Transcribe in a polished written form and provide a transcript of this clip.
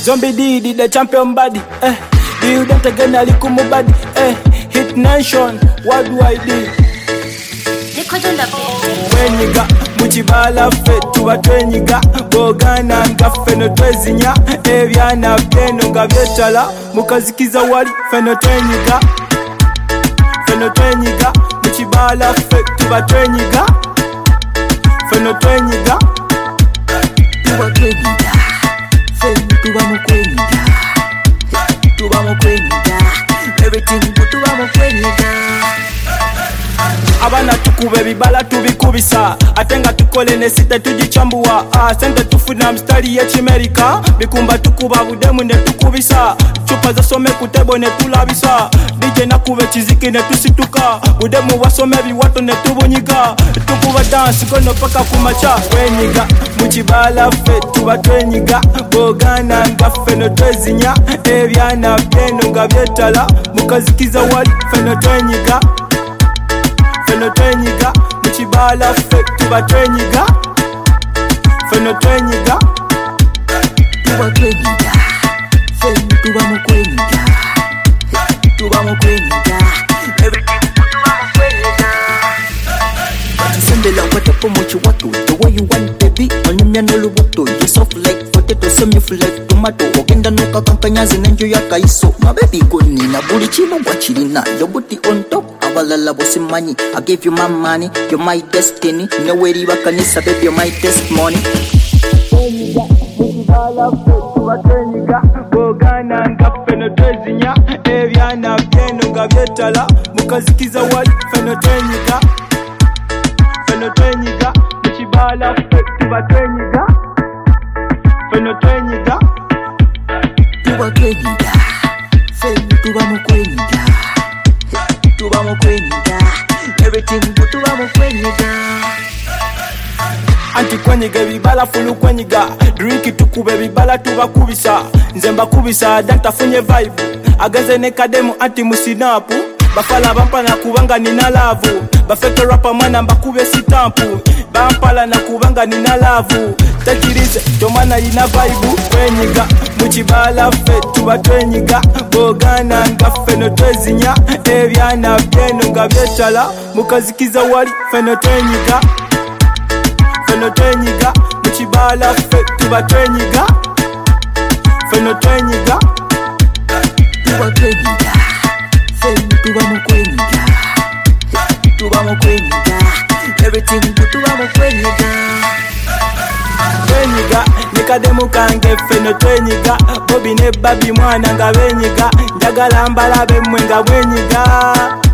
Zombie D, the champion body. Do you dance again? Alikumu body. Hit nation. What do I do? Twenyiga muchibala fe tuba twenyiga bogana ngaffe no twezinya ebyana byeno nga byetala mukazikiza wali feno twenyiga muchibala fe tuba twenyiga feno twenyiga tuba twenyiga fe tuba mukwenyiga tuba mukwenyiga everything tuba mukwenyiga. Abana tukube bibala tubikubisa atenga tukole ne site tujichambua sente tufuna mstari ya chimerika bikumba tukuba budemu ne tukubisa chupa za some kutebo ne tulabisa DJ nakube chiziki ne tusituka budemu wasome biwato ne tubunyika tukuba dance kono paka kumacha wenyiga muchibala fe tuba twenyiga bogana ngaffe no twezinya ebyana byeno nga byetala mukazikiza wali feno twenyiga feno twenyiga muchibala fe tuba twenyiga feno twenyiga tuba twenyiga fe tuba mukwenyiga tuba mukwenyiga everything tuba mukwenyiga. Sendela watapo mochi watu the way you want baby onyumya no lubuto you soft like potato semi like tomato ogenda no kakampanyazi nenjo yakaiso my baby goni na buli chimo gwachirina your booty on top abalala bosimanyi I give you my money you're my destiny no way riba kanisa baby you're my testimony. Twenyiga muchibala fe tuba twenyiga bogana ngaffe no twezinya ebyana byeno nga byetala mukazikiza wali feno twenyiga muchibala fe tuba twenyiga feno twenyiga tuba twenyiga fe tuba mukwenyiga tuba mukwenyiga everything tuba mukwenyiga. Anti kwenyiga bibala fulu kwenyiga drink tukube bibala tuba kubisa nzemba kubisa danta funye vibe agaze ne kademu anti musinapu bafala bampala kubanga nina lavu bafeke rapa mwana mbakube sitampu bampala na kubanga nina lavu takirize tomana ina vibe kwenyiga muchibala fe tuba twenyiga bogana ngaffe no twezinya ebyana byeno nga byetala mukazikiza wali feno twenyiga muchibala fe tuba twenyiga feno twenyiga tuba twenyiga fe tuba mukwenyiga tuba mukwenyiga everything tuba mukwenyiga. Twenyiga nikademu kange feno twenyiga Bobby ne babi mwana nga benyiga njagala mbala bemwe nga bwenyiga.